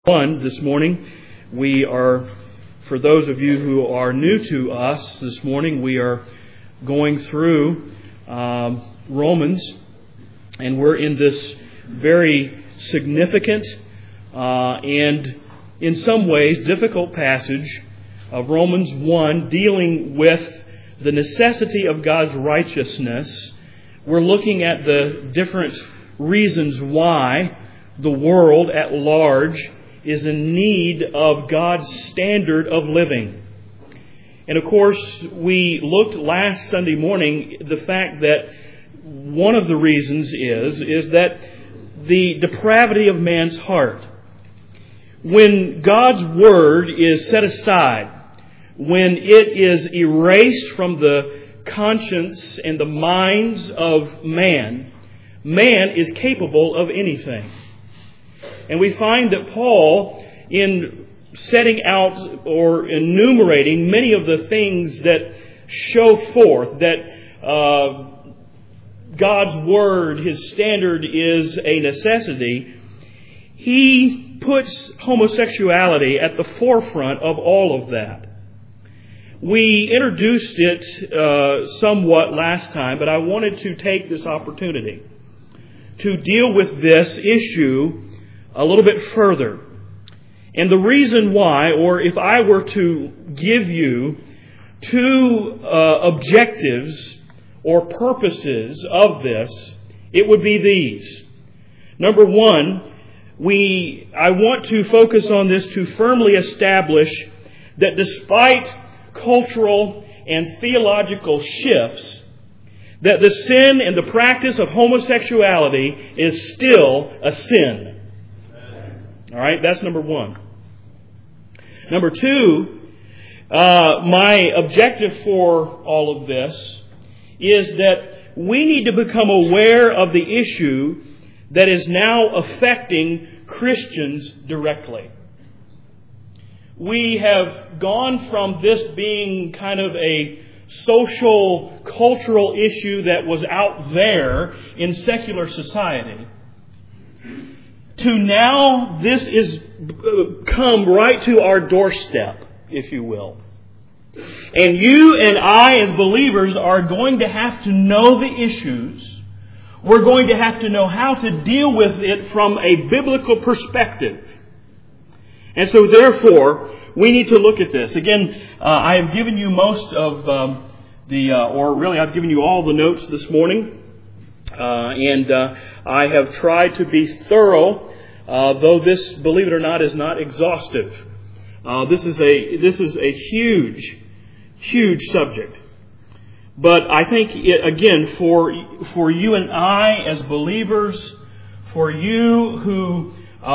1 this morning. We are, for those of you who are new to us this morning, we are going through Romans, and we're in this very significant and in some ways difficult passage of Romans 1 dealing with the necessity of God's righteousness. We're looking at the different reasons why the world at large is in need of God's standard of living. And of course, we looked last Sunday morning the fact that one of the reasons is that the depravity of man's heart. When God's Word is set aside, when it is erased from the conscience and the minds of man, man is capable of anything. And we find that Paul, in setting out or enumerating many of the things that show forth that God's Word, His standard, is a necessity, he puts homosexuality at the forefront of all of that. We introduced it somewhat last time, but I wanted to take this opportunity to deal with this issue a little bit further. And the reason why, or if I were to give you two objectives or purposes of this, it would be these. Number one, I want to focus on this to firmly establish that despite cultural and theological shifts, that the sin and the practice of homosexuality is still a sin. All right, that's number one. Number two, my objective for all of this is that we need to become aware of the issue that is now affecting Christians directly. We have gone from this being kind of a social, cultural issue that was out there in secular society to now this is come right to our doorstep, if you will. And you and I as believers are going to have to know the issues. We're going to have to know how to deal with it from a biblical perspective. And so therefore, we need to look at this. Again, I have given you most of I've given you all the notes this morning. And I have tried to be thorough, though this, believe it or not, is not exhaustive. This is a huge subject. But I think, again, for you and I as believers, for you who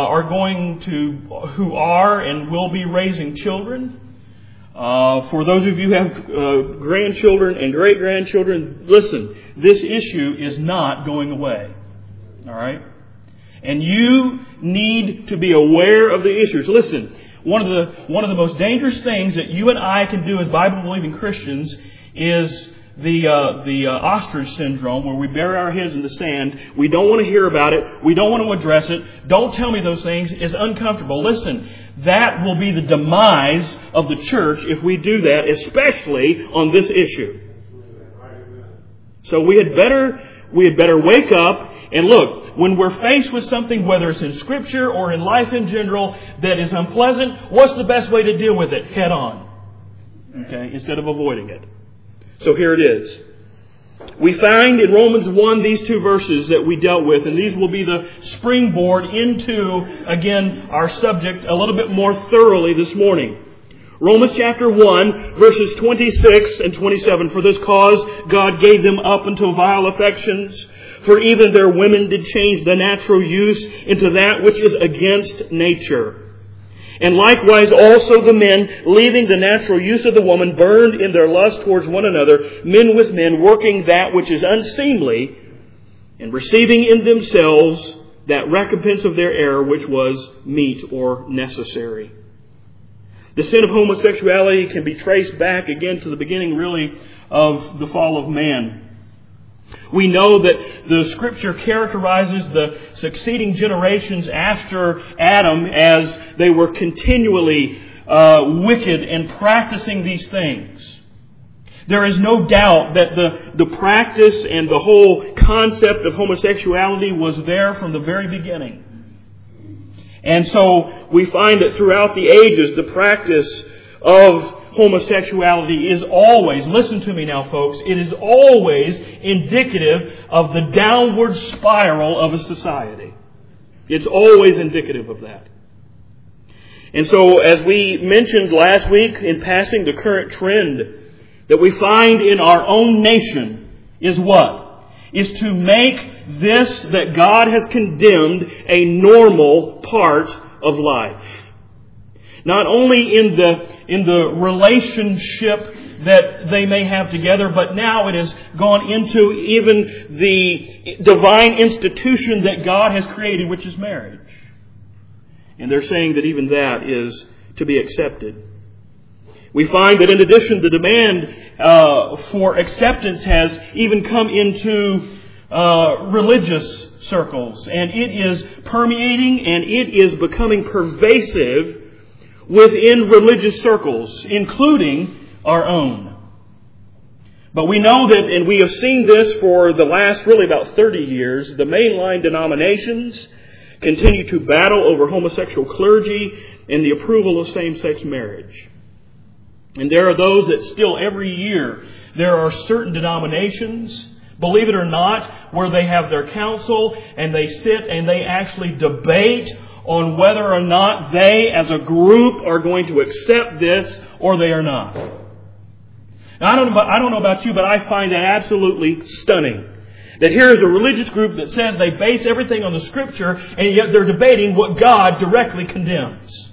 who are and will be raising children, for those of you who have grandchildren and great-grandchildren, listen, this issue is not going away. All right? And you need to be aware of the issues. Listen, one of the most dangerous things that you and I can do as Bible-believing Christians is the ostrich syndrome, where we bury our heads in the sand. We don't want to hear about it. We don't want to address it. Don't tell me those things. It's uncomfortable. Listen, that will be the demise of the church if we do that, especially on this issue. So we had better wake up and look. When we're faced with something, whether it's in Scripture or in life in general, that is unpleasant, what's the best way to deal with it? Head on. Okay, instead of avoiding it. So here it is. We find in Romans 1 these two verses that we dealt with, and these will be the springboard into, again, our subject a little bit more thoroughly this morning. Romans chapter 1, verses 26 and 27. For this cause God gave them up unto vile affections, for even their women did change the natural use into that which is against nature. And likewise also the men, leaving the natural use of the woman, burned in their lust towards one another, men with men, working that which is unseemly, and receiving in themselves that recompense of their error which was meet or necessary. The sin of homosexuality can be traced back again to the beginning, really, of the fall of man. We know that the Scripture characterizes the succeeding generations after Adam as they were continually wicked and practicing these things. There is no doubt that the practice and the whole concept of homosexuality was there from the very beginning. And so we find that throughout the ages, the practice of homosexuality is always, listen to me now folks, it is always indicative of the downward spiral of a society. It's always indicative of that. And so as we mentioned last week in passing, the current trend that we find in our own nation is what? Is to make this that God has condemned a normal part of life. Not only in the relationship that they may have together, but now it has gone into even the divine institution that God has created, which is marriage. And they're saying that even that is to be accepted. We find that in addition, the demand for acceptance has even come into religious circles. And it is permeating and it is becoming pervasive within religious circles, including our own. But we know that, and we have seen this for the last really about 30 years, the mainline denominations continue to battle over homosexual clergy and the approval of same-sex marriage. And there are those that still every year, there are certain denominations, believe it or not, where they have their council and they sit and they actually debate on whether or not they as a group are going to accept this or they are not. Now, I don't know about you, but I find that absolutely stunning. That here is a religious group that says they base everything on the Scripture, and yet they're debating what God directly condemns.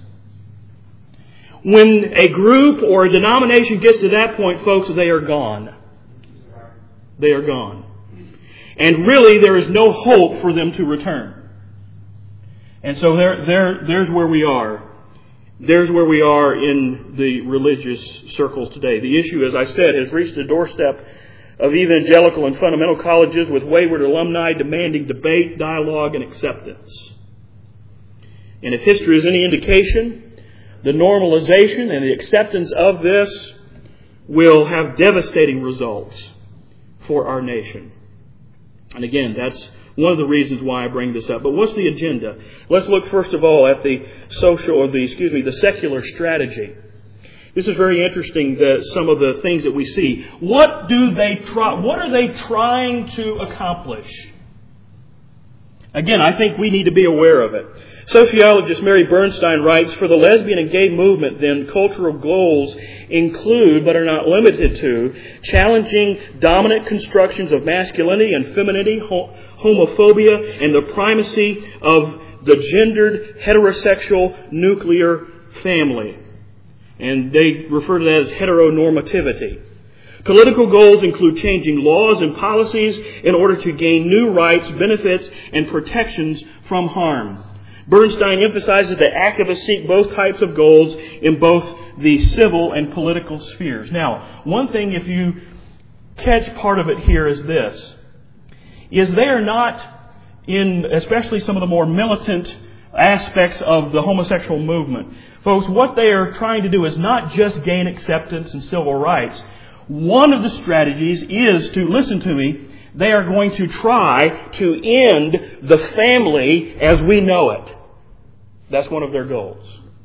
When a group or a denomination gets to that point, folks, they are gone. They are gone. And really, there is no hope for them to return. And so there's where we are. There's where we are in the religious circles today. The issue, as I said, has reached the doorstep of evangelical and fundamental colleges with wayward alumni demanding debate, dialogue, and acceptance. And if history is any indication, the normalization and the acceptance of this will have devastating results for our nation. And again, that's one of the reasons why I bring this up. But what's the agenda? Let's look first of all at the the secular strategy. This is very interesting, some of the things that we see. What are they trying to accomplish? Again, I think we need to be aware of it. Sociologist Mary Bernstein writes, for the lesbian and gay movement, then, cultural goals include, but are not limited to, challenging dominant constructions of masculinity and femininity, homophobia, and the primacy of the gendered, heterosexual, nuclear family. And they refer to that as heteronormativity. Political goals include changing laws and policies in order to gain new rights, benefits, and protections from harm. Bernstein emphasizes that activists seek both types of goals in both the civil and political spheres. Now, one thing, if you catch part of it here, is this. Is they are not in, especially some of the more militant aspects of the homosexual movement. Folks, what they are trying to do is not just gain acceptance and civil rights. One of the strategies is to, listen to me, they are going to try to end the family as we know it. That's one of their goals.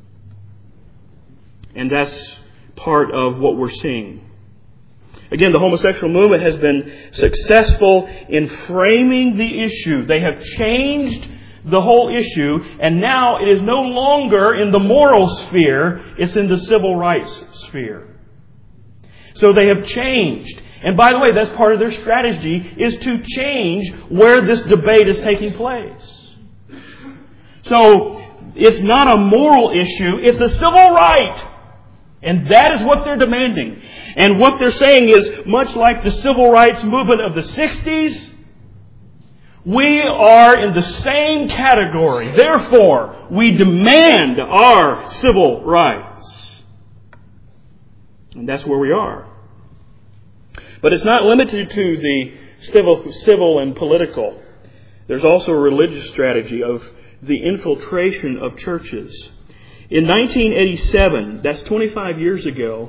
And that's part of what we're seeing. Again, the homosexual movement has been successful in framing the issue. They have changed the whole issue, and now it is no longer in the moral sphere, it's in the civil rights sphere. So they have changed. And by the way, that's part of their strategy, is to change where this debate is taking place. So it's not a moral issue, it's a civil right. And that is what they're demanding. And what they're saying is, much like the civil rights movement of the 60s, we are in the same category. Therefore, we demand our civil rights. And that's where we are. But it's not limited to the civil and political. There's also a religious strategy of the infiltration of churches. In 1987, that's 25 years ago,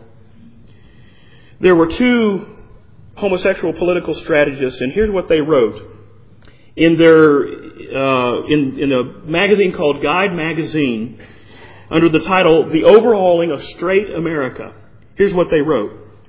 there were two homosexual political strategists, and here's what they wrote in their in a magazine called Guide Magazine, under the title "The Overhauling of Straight America." Here's what they wrote: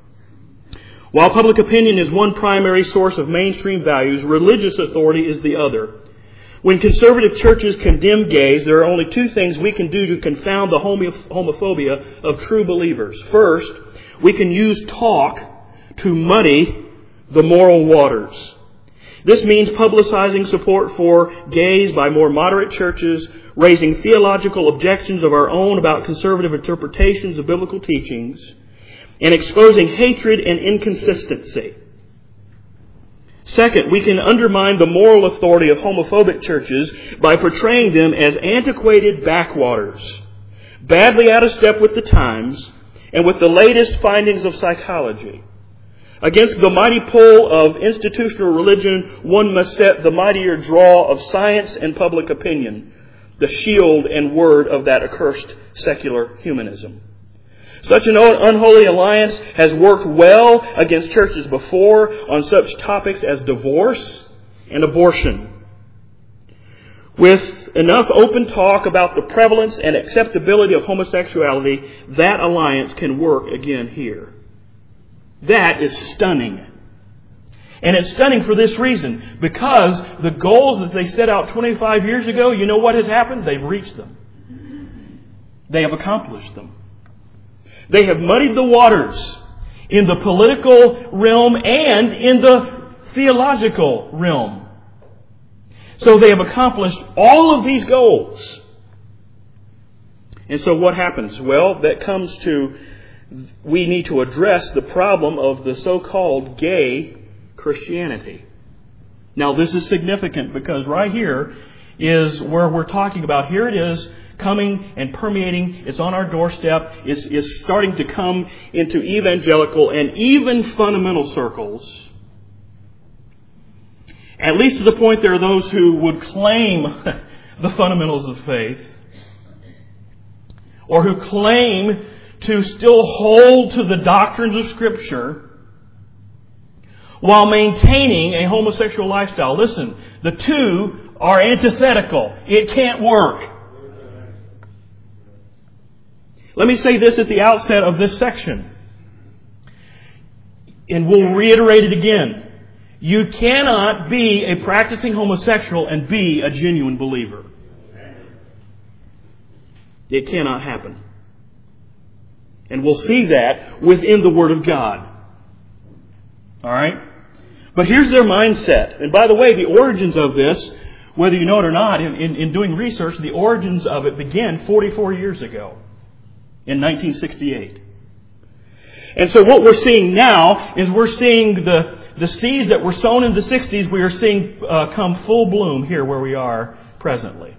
while public opinion is one primary source of mainstream values, religious authority is the other. When conservative churches condemn gays, there are only two things we can do to confound the homophobia of true believers. First, we can use talk to muddy the moral waters. This means publicizing support for gays by more moderate churches, raising theological objections of our own about conservative interpretations of biblical teachings, and exposing hatred and inconsistency. Second, we can undermine the moral authority of homophobic churches by portraying them as antiquated backwaters, badly out of step with the times and with the latest findings of psychology. Against the mighty pull of institutional religion, one must set the mightier draw of science and public opinion, the shield and word of that accursed secular humanism. Such an unholy alliance has worked well against churches before on such topics as divorce and abortion. With enough open talk about the prevalence and acceptability of homosexuality, that alliance can work again here. That is stunning. And it's stunning for this reason. Because the goals that they set out 25 years ago, you know what has happened? They've reached them. They have accomplished them. They have muddied the waters in the political realm and in the theological realm. So they have accomplished all of these goals. And so what happens? Well, that comes to, we need to address the problem of the so-called gay Christianity. Now this is significant because right here is where we're talking about. Here it is, coming and permeating. It's on our doorstep. It's starting to come into evangelical and even fundamental circles. At least to the point there are those who would claim the fundamentals of faith, or who claim to still hold to the doctrines of Scripture while maintaining a homosexual lifestyle. Listen, the two are antithetical. It can't work. Let me say this at the outset of this section, and we'll reiterate it again. You cannot be a practicing homosexual and be a genuine believer. It cannot happen. And we'll see that within the Word of God. Alright? But here's their mindset. And by the way, the origins of this, whether you know it or not, in doing research, the origins of it began 44 years ago. In 1968. And so what we're seeing now is we're seeing the seeds that were sown in the 60s, we are seeing come full bloom here where we are presently.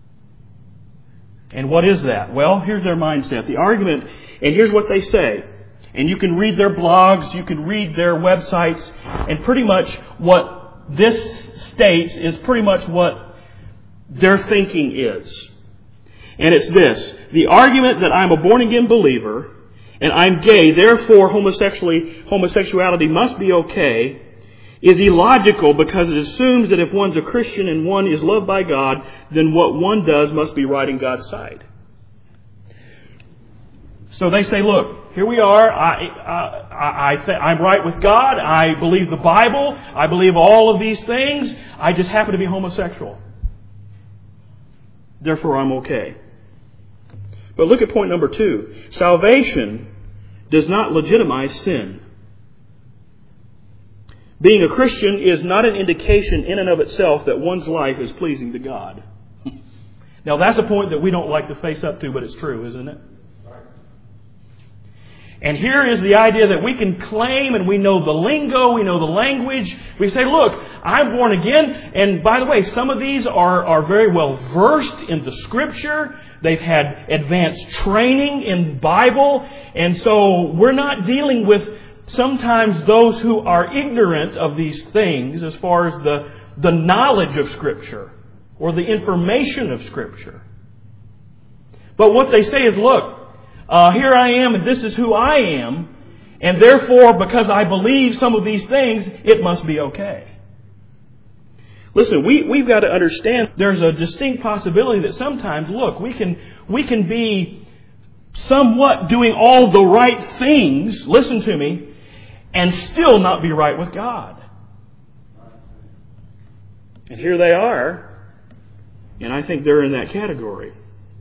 And what is that? Well, here's their mindset. The argument, and here's what they say. And you can read their blogs, you can read their websites, and pretty much what this states is pretty much what their thinking is. And it's this: the argument that I'm a born-again believer and I'm gay, therefore homosexuality must be okay, is illogical because it assumes that if one's a Christian and one is loved by God, then what one does must be right in God's sight. So they say, look, here we are. I'm right with God. I believe the Bible. I believe all of these things. I just happen to be homosexual. Therefore, I'm okay. But look at point number 2. Salvation does not legitimize sin. Being a Christian is not an indication in and of itself that one's life is pleasing to God. Now that's a point that we don't like to face up to, but it's true, isn't it? And here is the idea that we can claim, and we know the lingo, we know the language. We say, look, I'm born again. And by the way, some of these are very well versed in the Scripture. They've had advanced training in Bible. And so we're not dealing with sometimes those who are ignorant of these things as far as the knowledge of Scripture or the information of Scripture. But what they say is, look, here I am and this is who I am, and therefore, because I believe some of these things, it must be okay. Listen, we've got to understand there's a distinct possibility that sometimes, look, we can be somewhat doing all the right things, listen to me, and still not be right with God. And here they are, and I think they're in that category.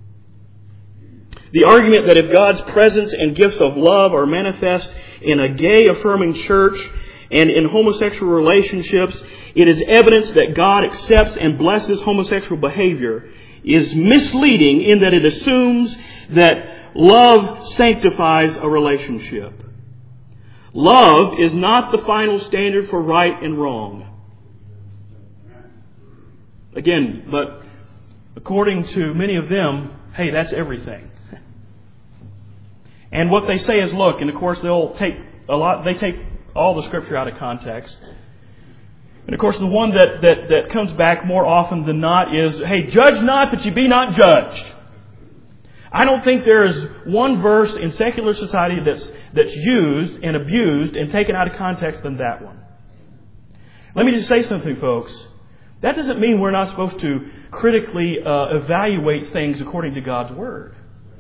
The argument that if God's presence and gifts of love are manifest in a gay-affirming church and in homosexual relationships, it is evidence that God accepts and blesses homosexual behavior is misleading in that it assumes that love sanctifies a relationship. Love is not the final standard for right and wrong. Again, but according to many of them, hey, that's everything. And what they say is, look, and of course they take all the Scripture out of context. And of course the one that comes back more often than not is, hey, judge not that you be not judged. I don't think there is one verse in secular society that's used and abused and taken out of context than that one. Let me just say something, folks. That doesn't mean we're not supposed to critically evaluate things according to God's Word.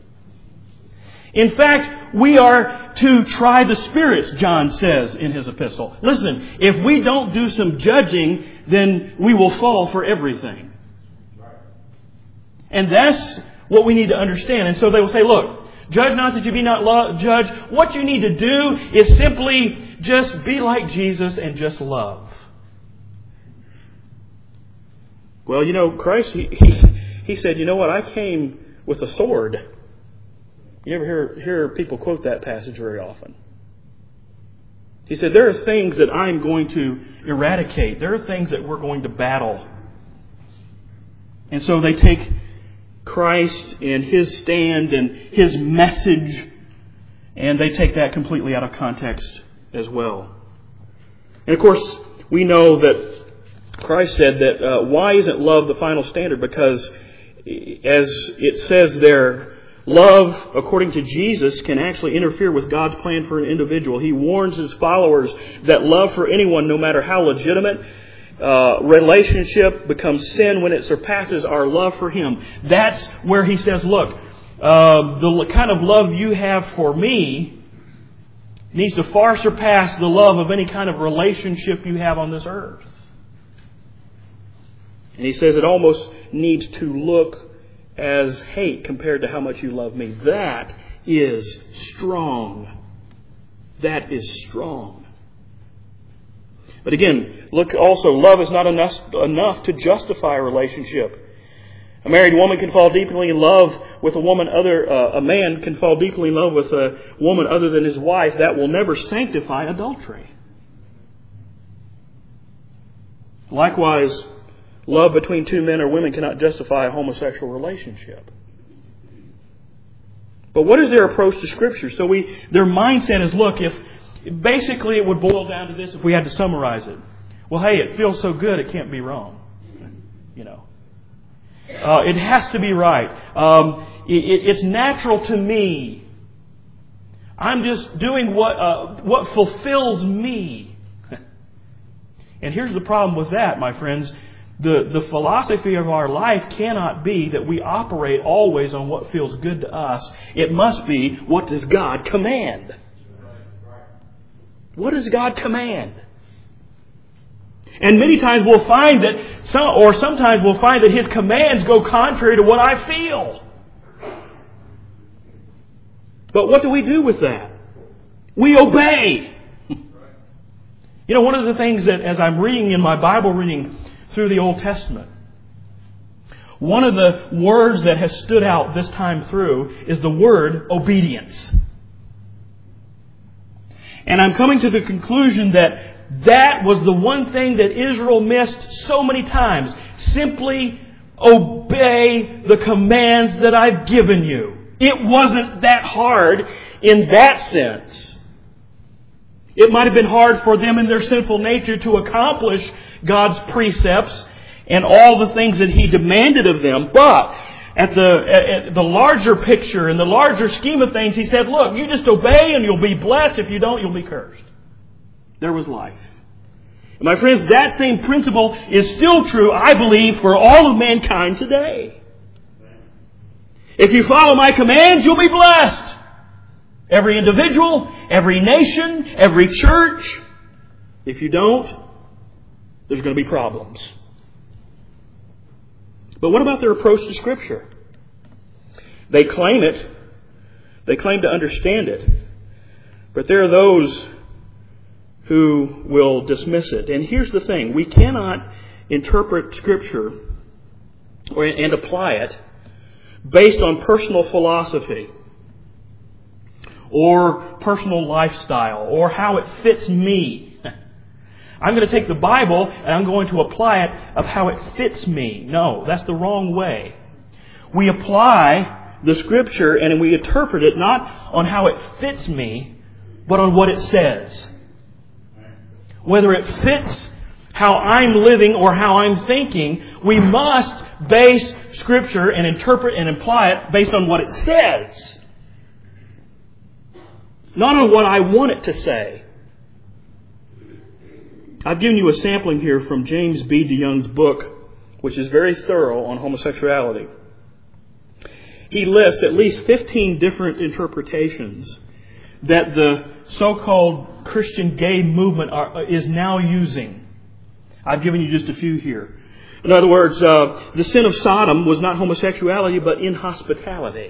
In fact, we are to try the spirits, John says in his epistle. Listen, if we don't do some judging, then we will fall for everything. And that's what we need to understand. And so they will say, look, judge not that you be not judged. What you need to do is simply just be like Jesus and just love. Well, you know, Christ, he said, you know what, I came with a sword. You ever hear people quote that passage very often? He said, there are things that I'm going to eradicate. There are things that we're going to battle. And so they take Christ and His stand and His message, and they take that completely out of context as well. And of course, we know that Christ said that why isn't love the final standard? Because as it says there, love, according to Jesus, can actually interfere with God's plan for an individual. He warns His followers that love for anyone, no matter how legitimate, relationship becomes sin when it surpasses our love for Him. That's where He says, look, the kind of love you have for me needs to far surpass the love of any kind of relationship you have on this earth. And He says it almost needs to look as hate compared to how much you love me. That is strong. That is strong. But again, look also, love is not enough to justify a relationship. A married woman can fall deeply in love with a man can fall deeply in love with a woman other than his wife. That will never sanctify adultery. Likewise, love between two men or women cannot justify a homosexual relationship. But what is their approach to Scripture? So their mindset is, look, basically it would boil down to this if we had to summarize it. Well, hey, it feels so good it can't be wrong. You know. It has to be right. It's natural to me. I'm just doing what fulfills me. And here's the problem with that, my friends. The philosophy of our life cannot be that we operate always on what feels good to us. It must be, what does God command? What does God command? And many times we'll find that, sometimes we'll find that His commands go contrary to what I feel. But what do we do with that? We obey. You know, one of the things that as I'm reading in my Bible reading through the Old Testament, one of the words that has stood out this time through is the word obedience. And I'm coming to the conclusion that was the one thing that Israel missed so many times. Simply obey the commands that I've given you. It wasn't that hard in that sense. It might have been hard for them in their sinful nature to accomplish God's precepts and all the things that He demanded of them. But at the larger picture, in the larger scheme of things, He said, look, you just obey and you'll be blessed. If you don't, you'll be cursed. There was life. And my friends, that same principle is still true, I believe, for all of mankind today. If you follow my commands, you'll be blessed. Every individual, every nation, every church. If you don't, there's going to be problems. But what about their approach to Scripture? They claim it. They claim to understand it. But there are those who will dismiss it. And here's the thing. We cannot interpret Scripture and apply it based on personal philosophy or personal lifestyle or how it fits me. I'm going to take the Bible and I'm going to apply it of how it fits me. No, that's the wrong way. We apply the Scripture and we interpret it not on how it fits me, but on what it says. Whether it fits how I'm living or how I'm thinking, we must base Scripture and interpret and apply it based on what it says. Not on what I want it to say. I've given you a sampling here from James B. DeYoung's book, which is very thorough on homosexuality. He lists at least 15 different interpretations that the so-called Christian gay movement is now using. I've given you just a few here. In other words, the sin of Sodom was not homosexuality, but inhospitality.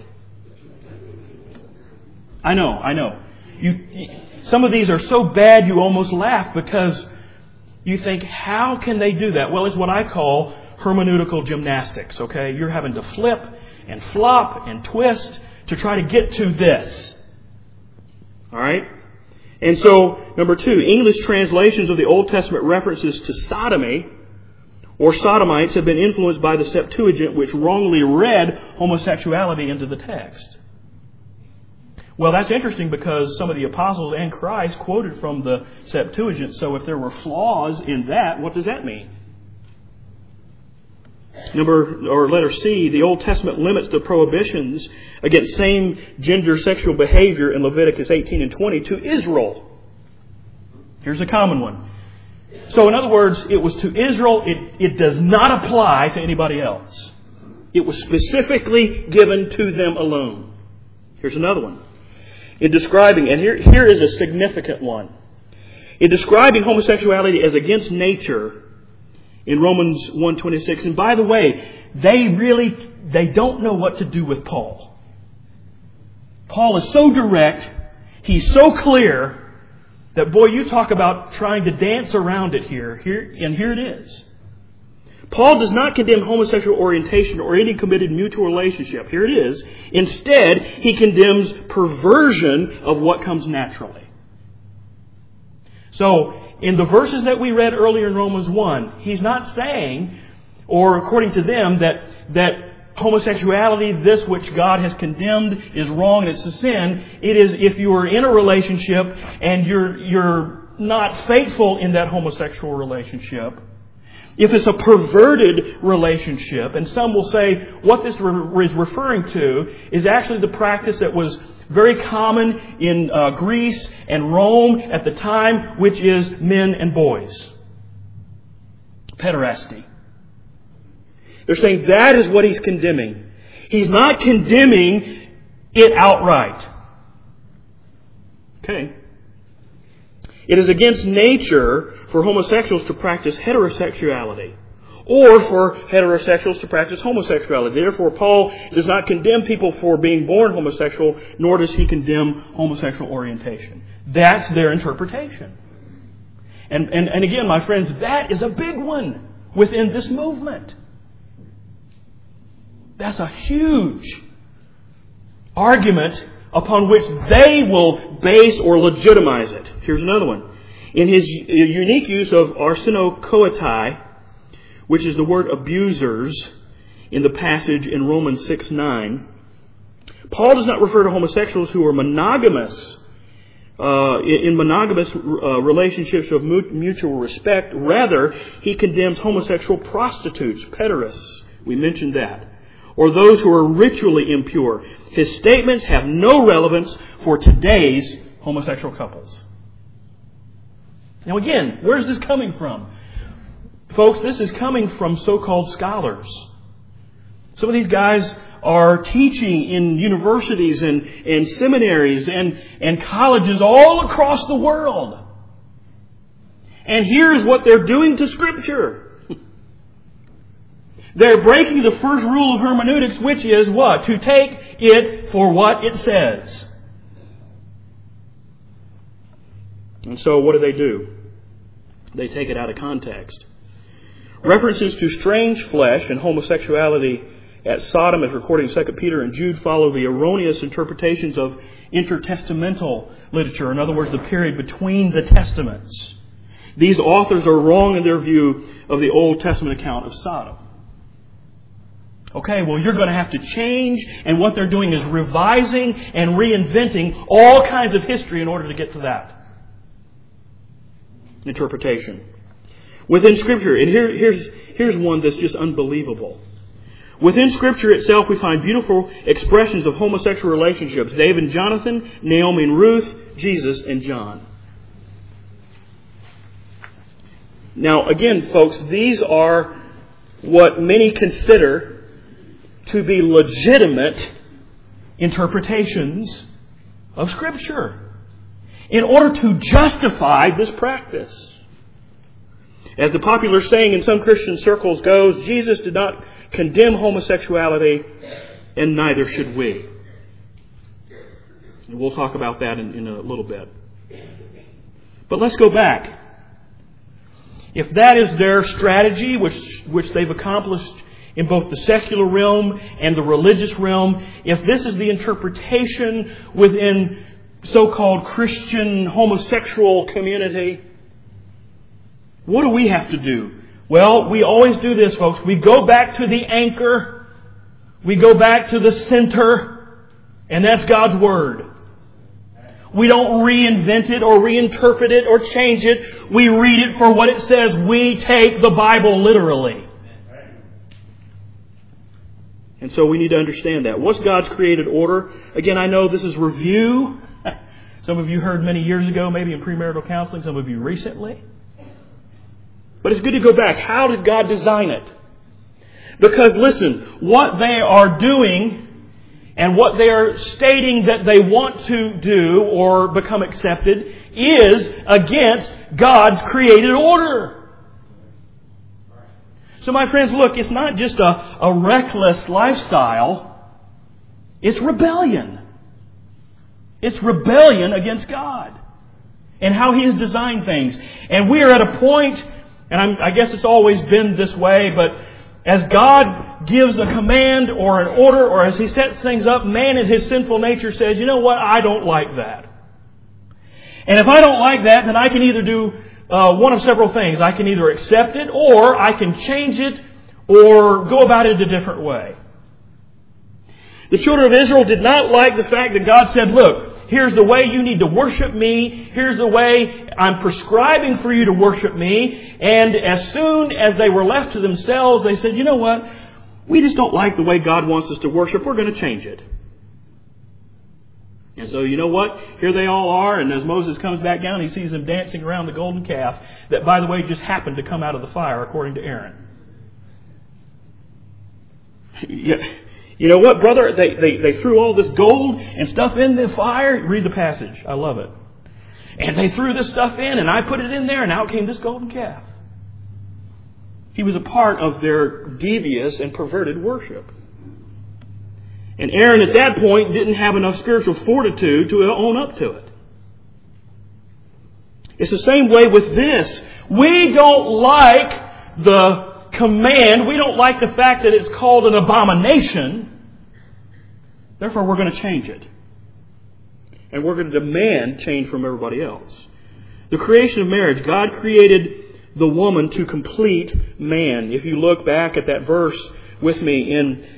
I know. Some of these are so bad you almost laugh because you think, how can they do that? Well, it's what I call hermeneutical gymnastics, okay? You're having to flip and flop and twist to try to get to this. All right? And so, number 2, English translations of the Old Testament references to sodomy or sodomites have been influenced by the Septuagint, which wrongly read homosexuality into the text. Well, that's interesting because some of the apostles and Christ quoted from the Septuagint. So if there were flaws in that, what does that mean? Letter C, the Old Testament limits the prohibitions against same-gender sexual behavior in Leviticus 18 and 20 to Israel. Here's a common one. So in other words, it was to Israel. It does not apply to anybody else. It was specifically given to them alone. Here's another one. In describing, and here is a significant one. In describing homosexuality as against nature in Romans 1:26, and by the way, they don't know what to do with Paul. Paul is so direct, he's so clear, that boy, you talk about trying to dance around it here, and here it is. Paul does not condemn homosexual orientation or any committed mutual relationship. Here it is. Instead, he condemns perversion of what comes naturally. So, in the verses that we read earlier in Romans 1, he's not saying, or according to them, that homosexuality, this which God has condemned, is wrong and it's a sin. It is if you are in a relationship and you're not faithful in that homosexual relationship. If it's a perverted relationship, and some will say what this is referring to is actually the practice that was very common in Greece and Rome at the time, which is men and boys. Pederasty. They're saying that is what he's condemning. He's not condemning it outright. Okay. It is against nature for homosexuals to practice heterosexuality or for heterosexuals to practice homosexuality. Therefore, Paul does not condemn people for being born homosexual, nor does he condemn homosexual orientation. That's their interpretation. And again, my friends, that is a big one within this movement. That's a huge argument upon which they will base or legitimize it. Here's another one. In his unique use of arsenokoitai, which is the word abusers in the passage in Romans 6:9, Paul does not refer to homosexuals who are monogamous in monogamous relationships of mutual respect. Rather, he condemns homosexual prostitutes, pederasts. We mentioned that. Or those who are ritually impure. His statements have no relevance for today's homosexual couples. Now again, where's this coming from? Folks, this is coming from so-called scholars. Some of these guys are teaching in universities and seminaries and colleges all across the world. And here's what they're doing to Scripture. They're breaking the first rule of hermeneutics, which is what? To take it for what it says. And so what do? They take it out of context. References to strange flesh and homosexuality at Sodom, as recorded in 2 Peter and Jude, follow the erroneous interpretations of intertestamental literature. In other words, the period between the Testaments. These authors are wrong in their view of the Old Testament account of Sodom. Okay, well, you're going to have to change, and what they're doing is revising and reinventing all kinds of history in order to get to that interpretation. Within Scripture, and here's one that's just unbelievable. Within Scripture itself, we find beautiful expressions of homosexual relationships. David and Jonathan, Naomi and Ruth, Jesus and John. Now, again, folks, these are what many consider to be legitimate interpretations of Scripture in order to justify this practice. As the popular saying in some Christian circles goes, Jesus did not condemn homosexuality, and neither should we. And we'll talk about that in a little bit. But let's go back. If that is their strategy, which they've accomplished in both the secular realm and the religious realm, if this is the interpretation within so-called Christian homosexual community, what do we have to do? Well, we always do this, folks. We go back to the anchor. We go back to the center. And that's God's Word. We don't reinvent it or reinterpret it or change it. We read it for what it says. We take the Bible literally. And so we need to understand that. What's God's created order? Again, I know this is review. Some of you heard many years ago, maybe in premarital counseling. Some of you recently. But it's good to go back. How did God design it? Because listen, what they are doing and what they are stating that they want to do or become accepted is against God's created order. So my friends, look, it's not just a reckless lifestyle. It's rebellion. It's rebellion against God and how He has designed things. And we are at a point, and I guess it's always been this way, but as God gives a command or an order, or as He sets things up, man in his sinful nature says, you know what, I don't like that. And if I don't like that, then I can either do one of several things. I can either accept it, or I can change it, or go about it a different way. The children of Israel did not like the fact that God said, look, here's the way you need to worship me. Here's the way I'm prescribing for you to worship me. And as soon as they were left to themselves, they said, you know what? We just don't like the way God wants us to worship. We're going to change it. And so, you know what? Here they all are, and as Moses comes back down, he sees them dancing around the golden calf that, by the way, just happened to come out of the fire, according to Aaron. You know what, brother? They threw all this gold and stuff in the fire. Read the passage. I love it. And they threw this stuff in, and I put it in there, and out came this golden calf. He was a part of their devious and perverted worship. And Aaron at that point didn't have enough spiritual fortitude to own up to it. It's the same way with this. We don't like the command. We don't like the fact that it's called an abomination. Therefore, we're going to change it. And we're going to demand change from everybody else. The creation of marriage, God created the woman to complete man. If you look back at that verse with me in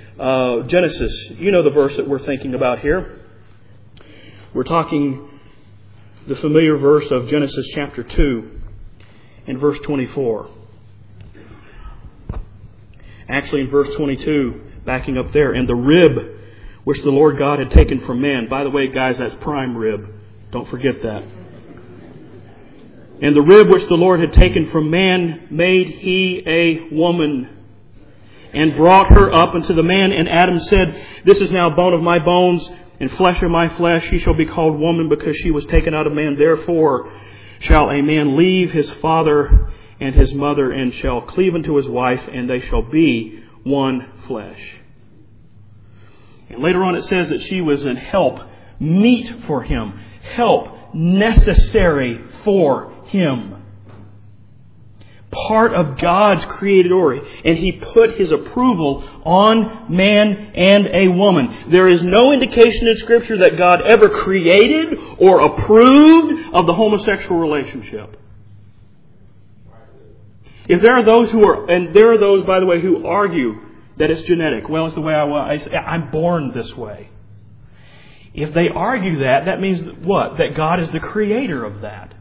Genesis, you know the verse that we're thinking about here. We're talking the familiar verse of Genesis chapter 2 and verse 24. Actually, in verse 22, backing up there, and the rib which the Lord God had taken from man. By the way, guys, that's prime rib. Don't forget that. And the rib which the Lord had taken from man made he a woman, and brought her up unto the man. And Adam said, This is now bone of my bones, and flesh of my flesh. She shall be called woman, because she was taken out of man. Therefore shall a man leave his father and his mother, and shall cleave unto his wife, and they shall be one flesh. And later on it says that she was an help, meet for him, help necessary for him. Part of God's created order. And He put His approval on man and a woman. There is no indication in Scripture that God ever created or approved of the homosexual relationship. If there are those and there are those, by the way, who argue that it's genetic. Well, it's the way I'm born this way. If they argue that, that means what? That God is the creator of that.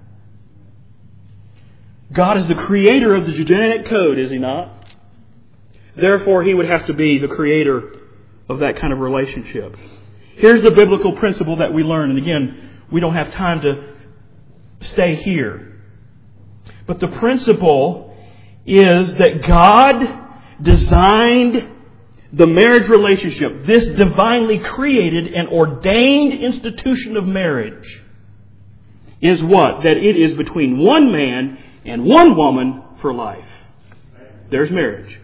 God is the creator of the genetic code, is He not? Therefore, He would have to be the creator of that kind of relationship. Here's the biblical principle that we learn. And again, we don't have time to stay here. But the principle is that God designed the marriage relationship, this divinely created and ordained institution of marriage, is what? That it is between one man and one woman for life. There's marriage.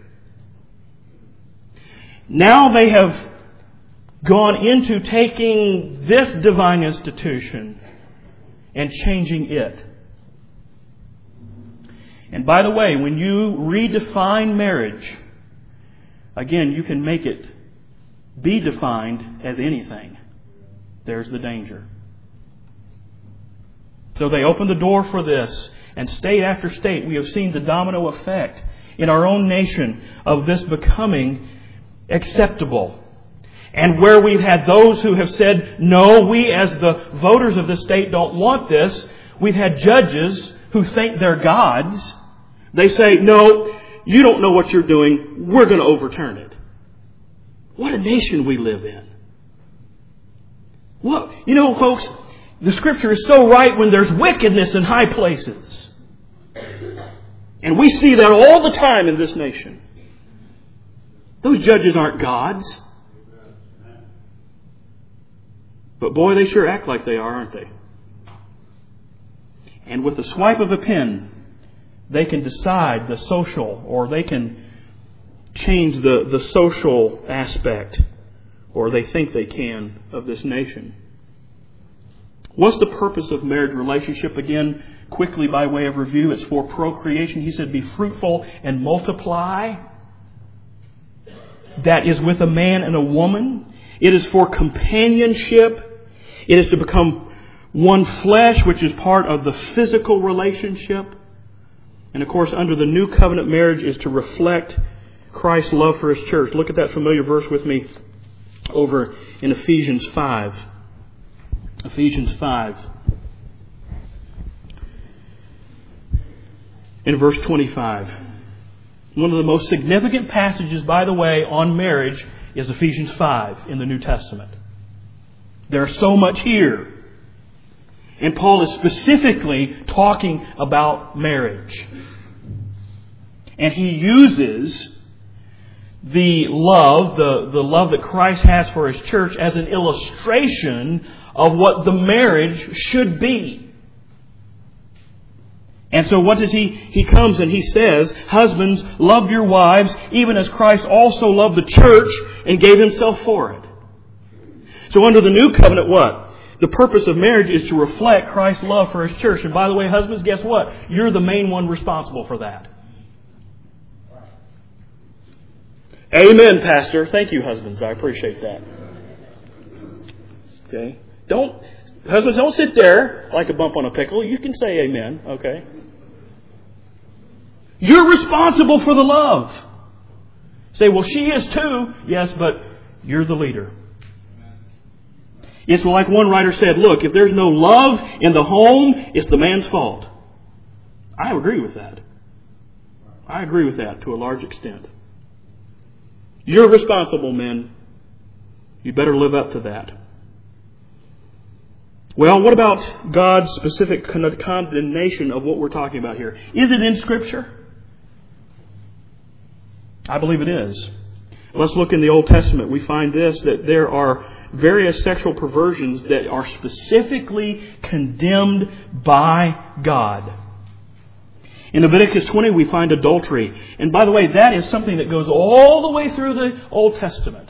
Now they have gone into taking this divine institution and changing it. And by the way, when you redefine marriage, again, you can make it be defined as anything. There's the danger. So they opened the door for this. And state after state, we have seen the domino effect in our own nation of this becoming acceptable. And where we've had those who have said, no, we as the voters of the state don't want this. We've had judges who think they're gods. They say, no, you don't know what you're doing. We're going to overturn it. What a nation we live in. Well, folks, the Scripture is so right when there's wickedness in high places. And we see that all the time in this nation. Those judges aren't gods. But boy, they sure act like they are, aren't they? And with the swipe of a pen, they can decide the social, or they can change the social aspect, or they think they can, of this nation. What's the purpose of marriage relationship? Again, quickly by way of review, it's for procreation. He said, be fruitful and multiply. That is with a man and a woman. It is for companionship. It is to become one flesh, which is part of the physical relationship. And of course, under the new covenant, marriage is to reflect Christ's love for His church. Look at that familiar verse with me over in Ephesians 5. Ephesians 5. In verse 25. One of the most significant passages, by the way, on marriage is Ephesians 5 in the New Testament. There's so much here. And Paul is specifically talking about marriage. And he uses the love that Christ has for His church as an illustration of what the marriage should be. And so what does he comes and he says, husbands, love your wives, even as Christ also loved the church and gave Himself for it. So under the new covenant, what? The purpose of marriage is to reflect Christ's love for His church. And by the way, husbands, guess what? You're the main one responsible for that. Amen, Pastor. Thank you, husbands. I appreciate that. Okay. Husbands, don't sit there like a bump on a pickle. You can say amen. Okay. You're responsible for the love. Say, well, she is too. Yes, but you're the leader. It's like one writer said, look, if there's no love in the home, it's the man's fault. I agree with that. I agree with that to a large extent. You're responsible, men. You better live up to that. Well, what about God's specific condemnation of what we're talking about here? Is it in Scripture? I believe it is. Let's look in the Old Testament. We find this, that there are various sexual perversions that are specifically condemned by God. In Leviticus 20, we find adultery. And by the way, that is something that goes all the way through the Old Testament.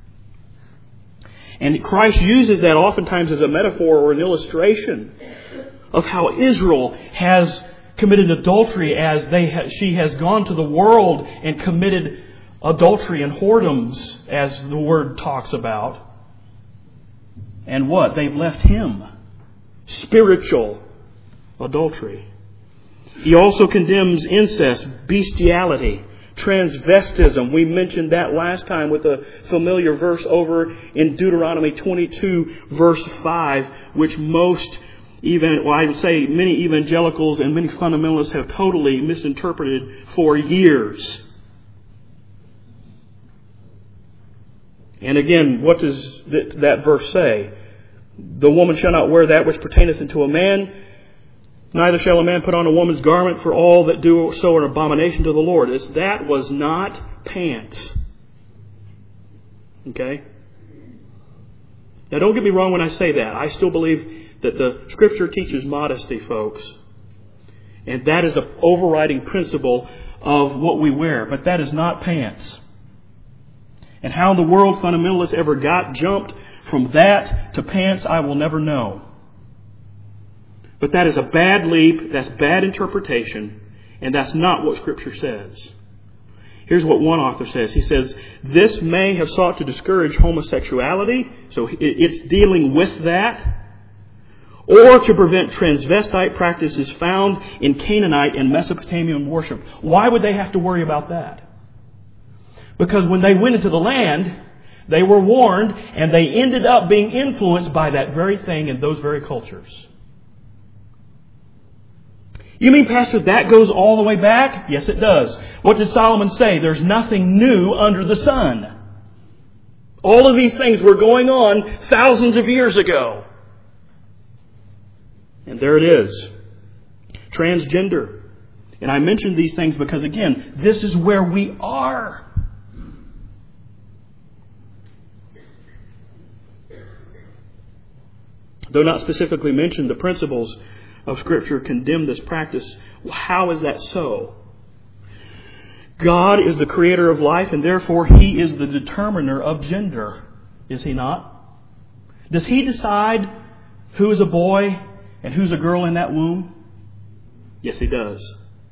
And Christ uses that oftentimes as a metaphor or an illustration of how Israel has committed adultery as she has gone to the world and committed adultery and whoredoms, as the Word talks about. And what? They've left Him. Spiritual adultery. He also condemns incest, bestiality, transvestism. We mentioned that last time with a familiar verse over in Deuteronomy 22, verse 5, which I would say many evangelicals and many fundamentalists have totally misinterpreted for years. And again, what does that verse say? The woman shall not wear that which pertaineth unto a man, neither shall a man put on a woman's garment, for all that do so are an abomination to the Lord. That was not pants. Okay? Now don't get me wrong when I say that. I still believe that the Scripture teaches modesty, folks. And that is an overriding principle of what we wear. But that is not pants. And how the world fundamentalists ever jumped from that to pants, I will never know. But that is a bad leap, that's bad interpretation, and that's not what Scripture says. Here's what one author says. He says, this may have sought to discourage homosexuality, so it's dealing with that, or to prevent transvestite practices found in Canaanite and Mesopotamian worship. Why would they have to worry about that? Because when they went into the land, they were warned, and they ended up being influenced by that very thing in those very cultures. You mean, Pastor, that goes all the way back? Yes, it does. What did Solomon say? There's nothing new under the sun. All of these things were going on thousands of years ago. And there it is. Transgender. And I mentioned these things because, again, this is where we are. Though not specifically mentioned, the principles of Scripture condemn this practice. How is that so? God is the creator of life, and therefore He is the determiner of gender. Is He not? Does He decide who is a boy and who's a girl in that womb? Yes, He does.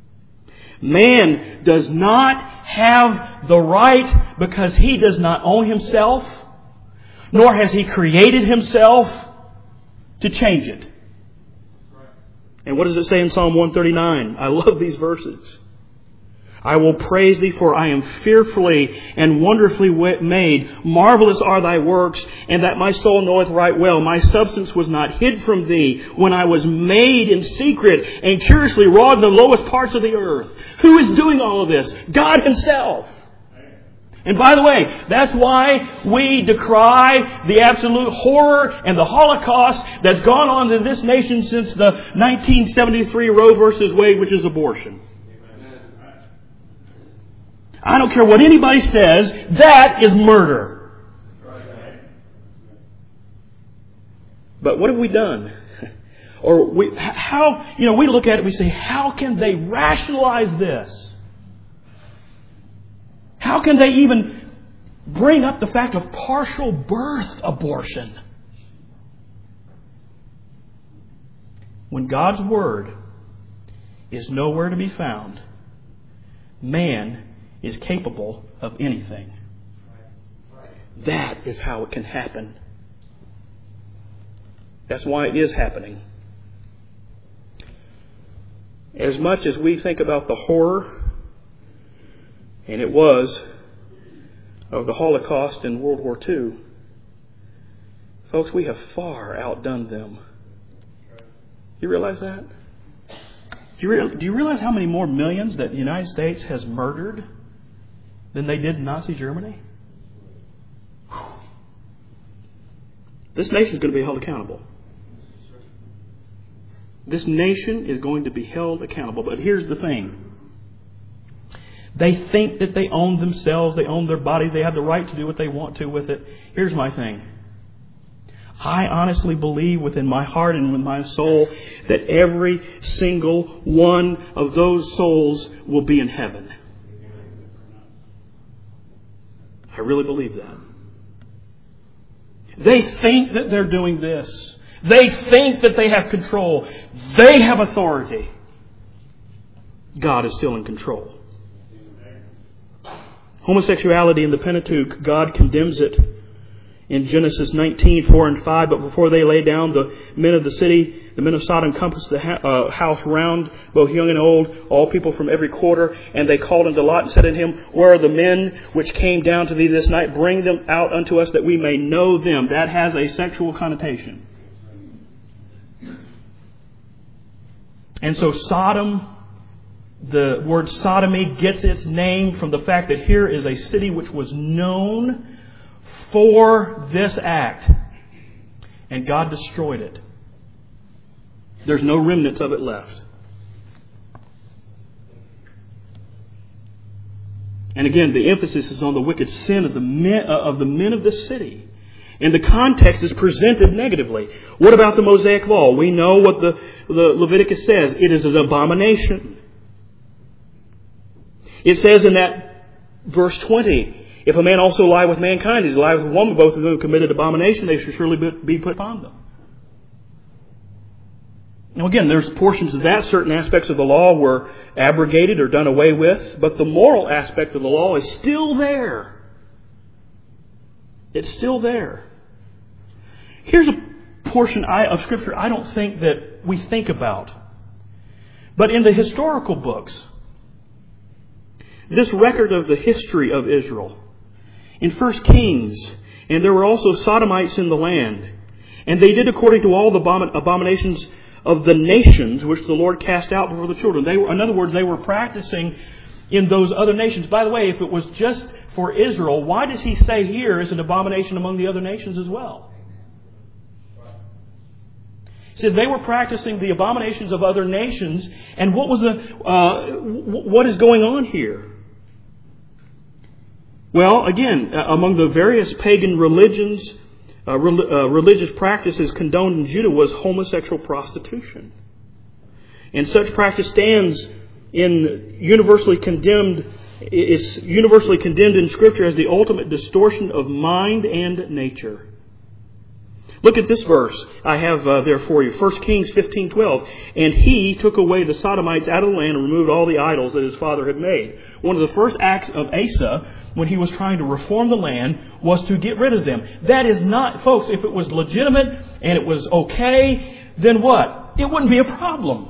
Man does not have the right, because he does not own himself, nor has he created himself, to change it. And what does it say in Psalm 139? I love these verses. I will praise Thee, for I am fearfully and wonderfully made. Marvelous are Thy works, and that my soul knoweth right well. My substance was not hid from Thee when I was made in secret and curiously wrought in the lowest parts of the earth. Who is doing all of this? God Himself. And by the way, that's why we decry the absolute horror and the Holocaust that's gone on in this nation since the 1973 Roe versus Wade, which is abortion. I don't care what anybody says, that is murder. But what have we done? Or we look at it and we say, how can they rationalize this? How can they even bring up the fact of partial birth abortion? When God's Word is nowhere to be found, man is capable of anything. That is how it can happen. That's why it is happening. As much as we think about the horror, and it was, of the Holocaust in World War II, Folks, we have far outdone them. You realize that? Do you realize how many more millions that the United States has murdered than they did in Nazi Germany? This nation is going to be held accountable. This nation is going to be held accountable. But here's the thing. They think that they own themselves, they own their bodies, they have the right to do what they want to with it. Here's my thing. I honestly believe within my heart and with my soul that every single one of those souls will be in heaven. I really believe that. They think that they're doing this. They think that they have control. They have authority. God is still in control. Homosexuality in the Pentateuch, God condemns it in Genesis 19:4 and 5. But before they lay down, the men of the city, the men of Sodom, compassed the house round, both young and old, all people from every quarter. And they called unto Lot and said unto him, Where are the men which came down to thee this night? Bring them out unto us that we may know them. That has a sexual connotation. And so Sodom, the word sodomy gets its name from the fact that here is a city which was known for this act. And God destroyed it. There's no remnants of it left. And again, the emphasis is on the wicked sin of the men of the city. And the context is presented negatively. What about the Mosaic Law? We know what the Leviticus says. It is an abomination. It says in that verse 20, if a man also lie with mankind, he lie with a woman, both of them committed abomination, they shall surely be put upon them. Now again, there's portions of that, certain aspects of the law were abrogated or done away with, but the moral aspect of the law is still there. It's still there. Here's a portion of Scripture I don't think that we think about. But in the historical books, this record of the history of Israel, in 1 Kings, and there were also Sodomites in the land, and they did according to all the abominations of the nations which the Lord cast out before the children. In other words, they were practicing in those other nations. By the way, if it was just for Israel, why does he say here is an abomination among the other nations as well? He said they were practicing the abominations of other nations, and what is going on here? Well, again, among the various pagan religions, religious practices condoned in Judah was homosexual prostitution. And such practice stands universally condemned in Scripture as the ultimate distortion of mind and nature. Look at this verse I have there for you. 1 Kings 15:12. And he took away the Sodomites out of the land and removed all the idols that his father had made. One of the first acts of Asa, when he was trying to reform the land, was to get rid of them. That is not, folks, if it was legitimate and it was okay, then what? It wouldn't be a problem.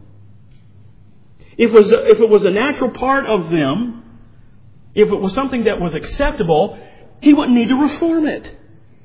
If it was a natural part of them, if it was something that was acceptable, he wouldn't need to reform it.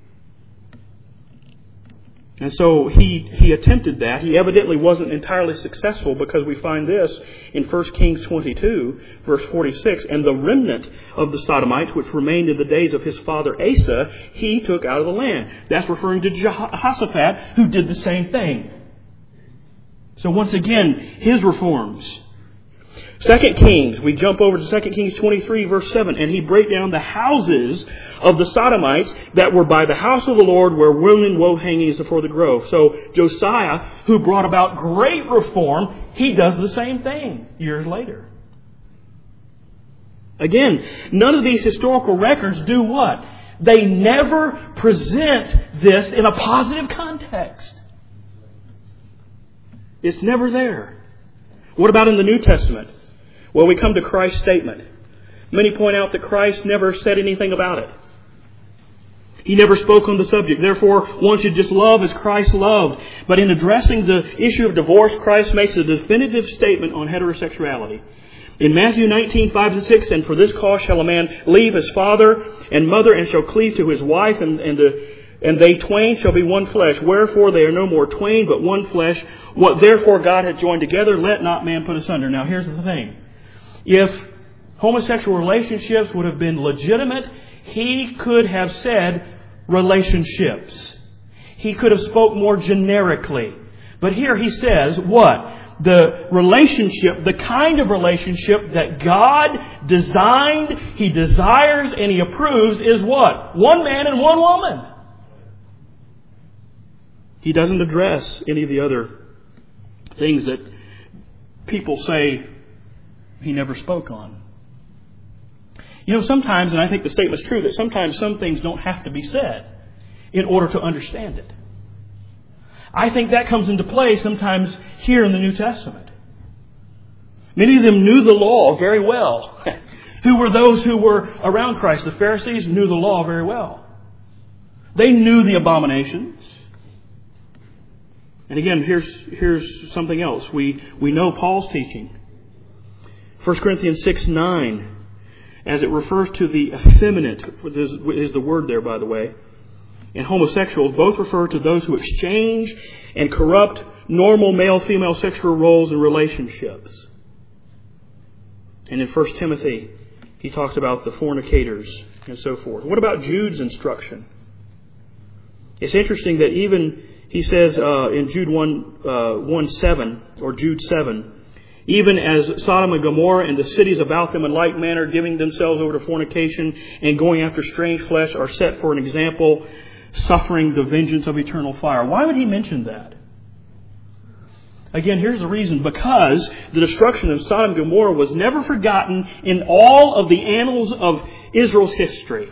And so he attempted that. He evidently wasn't entirely successful, because we find this in 1 Kings 22, verse 46. And the remnant of the Sodomites, which remained in the days of his father Asa, he took out of the land. That's referring to Jehoshaphat, who did the same thing. So once again, his reforms. 2 Kings, we jump over to 2 Kings 23, verse 7, and he brake down the houses of the Sodomites that were by the house of the Lord, where women wove hangings before the grove. So Josiah, who brought about great reform, he does the same thing years later. Again, none of these historical records do what? They never present this in a positive context. It's never there. What about in the New Testament? Well, we come to Christ's statement. Many point out that Christ never said anything about it. He never spoke on the subject. Therefore, one should just love as Christ loved. But in addressing the issue of divorce, Christ makes a definitive statement on heterosexuality. In Matthew 19:5-6, and for this cause shall a man leave his father and mother, and shall cleave to his wife, and And they twain shall be one flesh. Wherefore they are no more twain, but one flesh. What therefore God hath joined together, let not man put asunder. Now here's the thing. If homosexual relationships would have been legitimate, he could have said relationships. He could have spoke more generically. But here he says, what? The relationship, the kind of relationship that God designed, He desires, and He approves is what? One man and one woman. He doesn't address any of the other things that people say He never spoke on. You know, sometimes, and I think the statement's true, that sometimes some things don't have to be said in order to understand it. I think that comes into play sometimes here in the New Testament. Many of them knew the law very well. Who were those who were around Christ? The Pharisees knew the law very well. They knew the abominations. And again, here's something else. We know Paul's teaching. 1 Corinthians 6:9, as it refers to the effeminate, is the word there, by the way, and homosexuals, both refer to those who exchange and corrupt normal male-female sexual roles and relationships. And in 1 Timothy, he talks about the fornicators and so forth. What about Jude's instruction? It's interesting that even, he says in Jude 1:7, or Jude 7, even as Sodom and Gomorrah and the cities about them in like manner, giving themselves over to fornication and going after strange flesh, are set for an example, suffering the vengeance of eternal fire. Why would he mention that? Again, here's the reason. Because the destruction of Sodom and Gomorrah was never forgotten in all of the annals of Israel's history.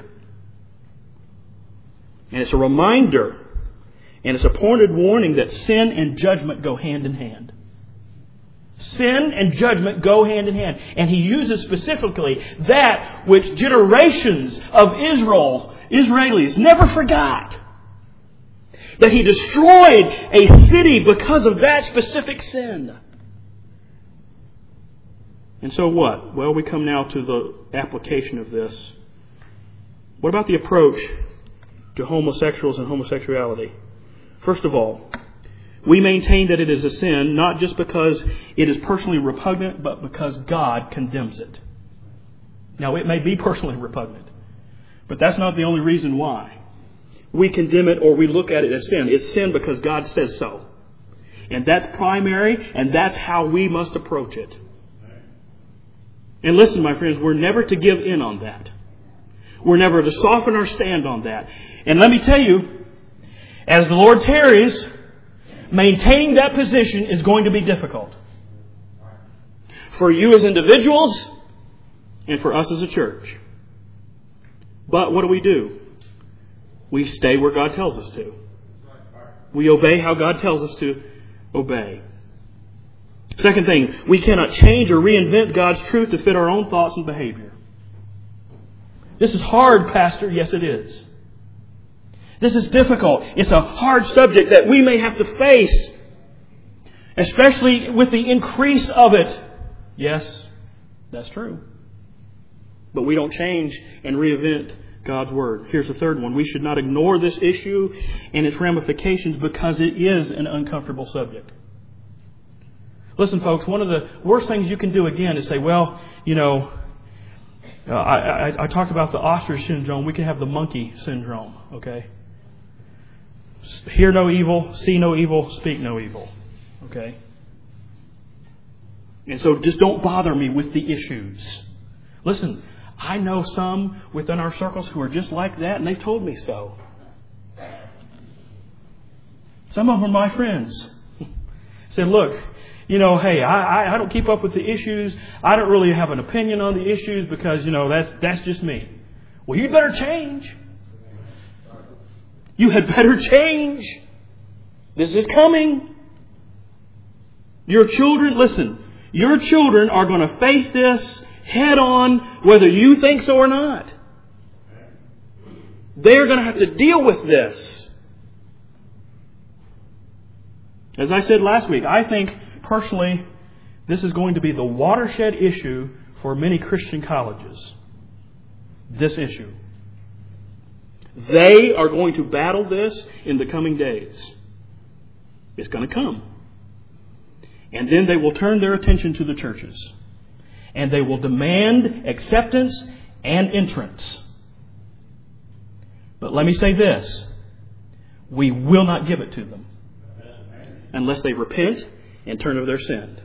And it's a reminder, and it's a pointed warning that sin and judgment go hand in hand. Sin and judgment go hand in hand. And he uses specifically that which generations of Israelis never forgot. That he destroyed a city because of that specific sin. And so what? Well, we come now to the application of this. What about the approach to homosexuals and homosexuality? First of all, we maintain that it is a sin, not just because it is personally repugnant, but because God condemns it. Now, it may be personally repugnant, but that's not the only reason why we condemn it or we look at it as sin. It's sin because God says so. And that's primary, and that's how we must approach it. And listen, my friends, we're never to give in on that. We're never to soften our stand on that. And let me tell you, as the Lord tarries, maintaining that position is going to be difficult. For you as individuals and for us as a church. But what do? We stay where God tells us to. We obey how God tells us to obey. Second thing, we cannot change or reinvent God's truth to fit our own thoughts and behavior. This is hard, Pastor. Yes, it is. This is difficult. It's a hard subject that we may have to face, especially with the increase of it. Yes, that's true. But we don't change and reinvent God's Word. Here's the third one. We should not ignore this issue and its ramifications because it is an uncomfortable subject. Listen, folks, one of the worst things you can do, again, is say, well, you know, I talked about the ostrich syndrome. We can have the monkey syndrome, okay? Hear no evil, see no evil, speak no evil, okay? And so just don't bother me with the issues. Listen, I know some within our circles who are just like that, and they've told me so. Some of them are my friends. Said, look, you know, hey, I don't keep up with the issues. I don't really have an opinion on the issues because, you know, that's just me. Well, you better change. You had better change. This is coming. Your children, listen, your children are going to face this head on, whether you think so or not. They are going to have to deal with this. As I said last week, I think personally this is going to be the watershed issue for many Christian colleges. This issue. They are going to battle this in the coming days. It's going to come. And then they will turn their attention to the churches. And they will demand acceptance and entrance. But let me say this. We will not give it to them unless they repent and turn of their sin.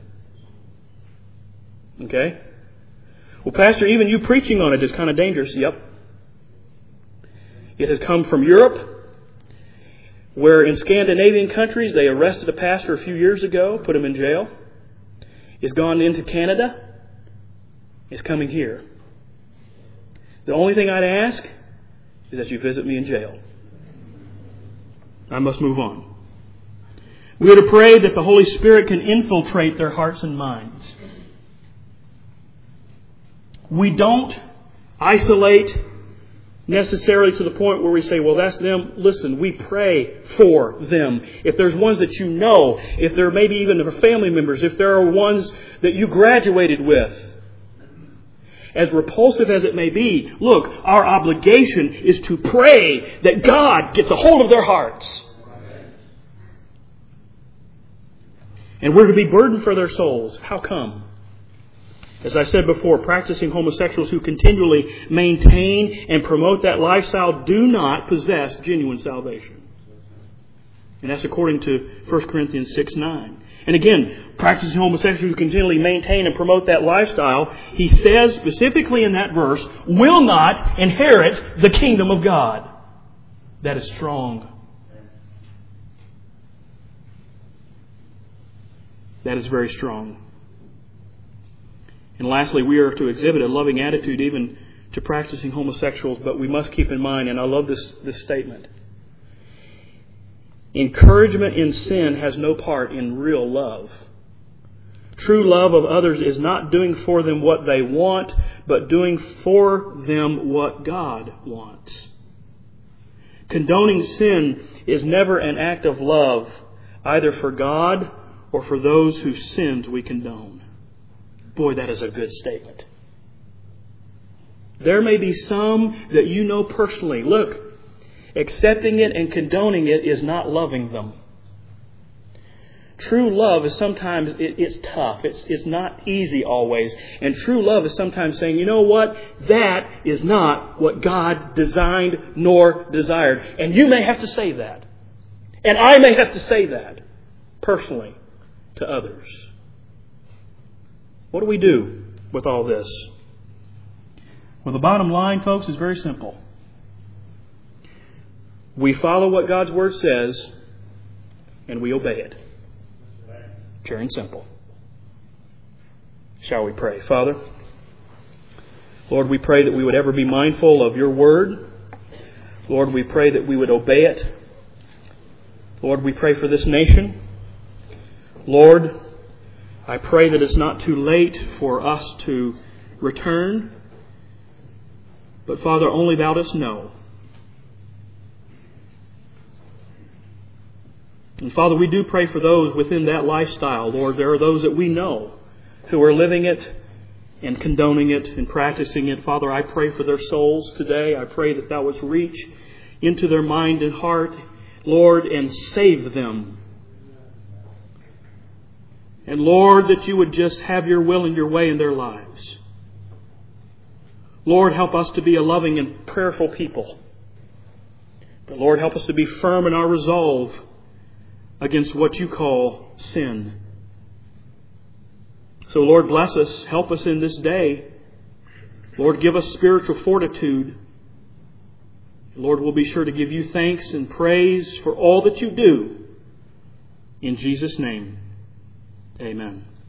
Okay? Well, Pastor, even you preaching on it is kind of dangerous. Yep. It has come from Europe, where in Scandinavian countries they arrested a pastor a few years ago, put him in jail. It's gone into Canada. It's coming here. The only thing I'd ask is that you visit me in jail. I must move on. We are to pray that the Holy Spirit can infiltrate their hearts and minds. We don't isolate necessarily to the point where we say, well, that's them. Listen, we pray for them. If there's ones that you know, if there may be even family members, if there are ones that you graduated with, as repulsive as it may be, look, our obligation is to pray that God gets a hold of their hearts. And we're to be burdened for their souls. How come? As I said before, practicing homosexuals who continually maintain and promote that lifestyle do not possess genuine salvation. And that's according to 1 Corinthians 6:9. And again, practicing homosexuals who continually maintain and promote that lifestyle, he says specifically in that verse, will not inherit the kingdom of God. That is strong. That is very strong. And lastly, we are to exhibit a loving attitude even to practicing homosexuals, but we must keep in mind, and I love this statement, encouragement in sin has no part in real love. True love of others is not doing for them what they want, but doing for them what God wants. Condoning sin is never an act of love, either for God or for those whose sins we condone. Boy, that is a good statement. There may be some that you know personally. Look, accepting it and condoning it is not loving them. True love is sometimes, it's tough. It's not easy always. And true love is sometimes saying, you know what? That is not what God designed nor desired. And you may have to say that. And I may have to say that personally to others. What do we do with all this? Well, the bottom line, folks, is very simple. We follow what God's Word says, and we obey it. Pure and simple. Shall we pray? Father, Lord, we pray that we would ever be mindful of Your Word. Lord, we pray that we would obey it. Lord, we pray for this nation. Lord, I pray that it's not too late for us to return. But Father, only Thou dost know. And Father, we do pray for those within that lifestyle. Lord, there are those that we know who are living it and condoning it and practicing it. Father, I pray for their souls today. I pray that Thou wouldst reach into their mind and heart, Lord, and save them. And Lord, that You would just have Your will and Your way in their lives. Lord, help us to be a loving and prayerful people. But Lord, help us to be firm in our resolve against what You call sin. So Lord, bless us. Help us in this day. Lord, give us spiritual fortitude. Lord, we'll be sure to give You thanks and praise for all that You do. In Jesus' name, amen.